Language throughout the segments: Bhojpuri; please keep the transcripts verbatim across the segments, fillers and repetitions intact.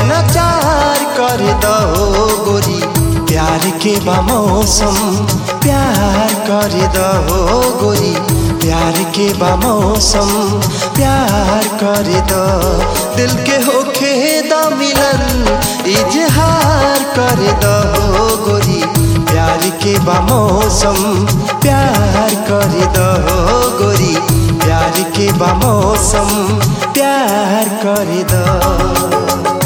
नैना चार कर दो गोरी प्यार के बा मौसम प्यार कर दो गोरी प्यार के बा मौसम प्यार कर दो दिल के होखे दा मिलन इजहार कर दो गोरी प्यार के बा मौसम प्यार कर दो गोरी प्यार के बा मौसम प्यार कर दो।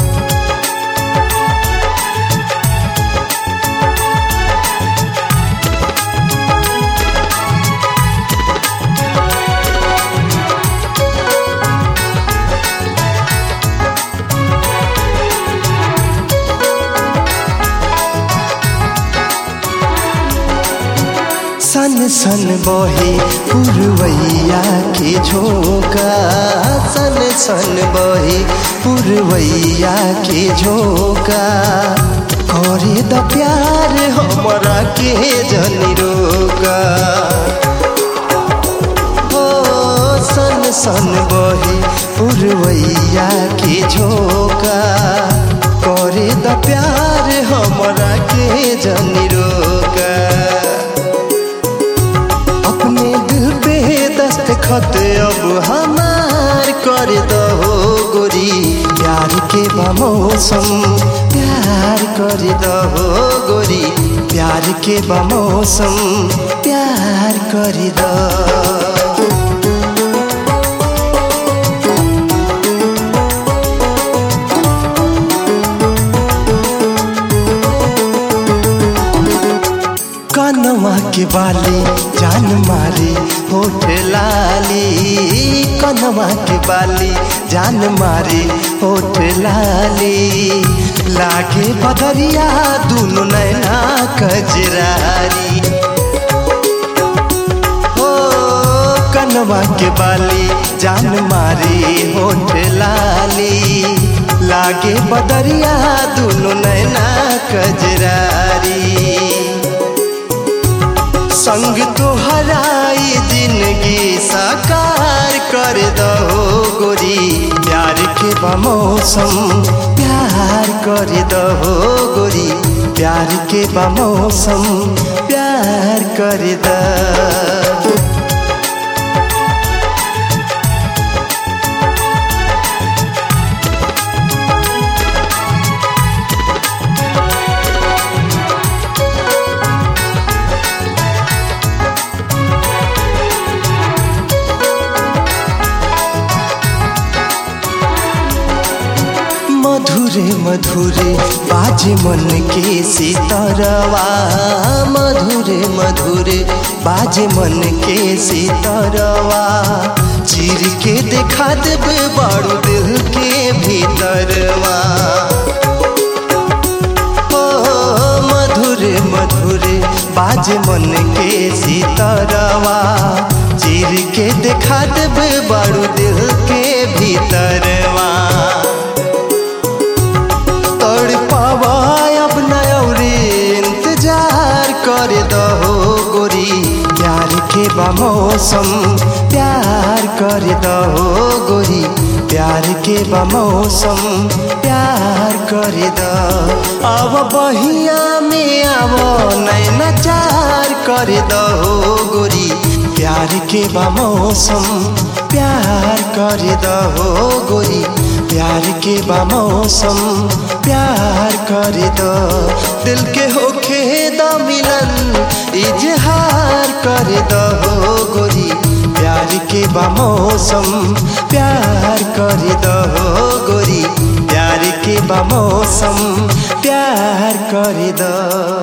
सन सन बहे पुरवैया के झोंका सन सन बहे पुरवैया के झोंका करे द प्यार हमरा के जनी रोका हो सन सन बहे पुरवैया के झोंका करे द प्यार हमरा के जनी रोका खत अब हमार कर दो गोरी प्यार के बा मौसम प्यार कर दो गोरी प्यार के बा मौसम प्यार कर दो। कनवा के बाली जान मारे होठ लाली कनवा के बाली जान मारे होठ लाली लागे बदरिया दुनो नैना कजरारी हो कनवा के बाली जान मारे होठ लाली लागे बदरिया दुनो नैना कजरारी संग तो हराई जिंदगी साकार कर दो गोरी प्यार के बा मौसम प्यार कर दो गोरी प्यार के बा मौसम प्यार कर दो। मधुरे मधुरे बाजे मन के सितरवा मधुरे मधुरे बाजे मन के सितरवा चीर के देखा देबे बड़ो दिल के भीतरवा ओ मधुरे मधुरे बाजे मन के सितरवा चीर के देखा देबे बड़ो दिल के भीतरवा कर दो गोरी प्यार के बा मौसम प्यार कर दो गोरी प्यार के बा मौसम प्यार कर दो अब बहिया में आवो नैना चार कर दो गोरी प्यार के बा मौसम प्यार कर दो गोरी प्यार के बा मौसम प्यार कर दो दिल के होखे दा मिलन इजहार कर दो गोरी प्यार के बा मौसम प्यार कर दो गोरी प्यार के बा मौसम प्यार कर दो।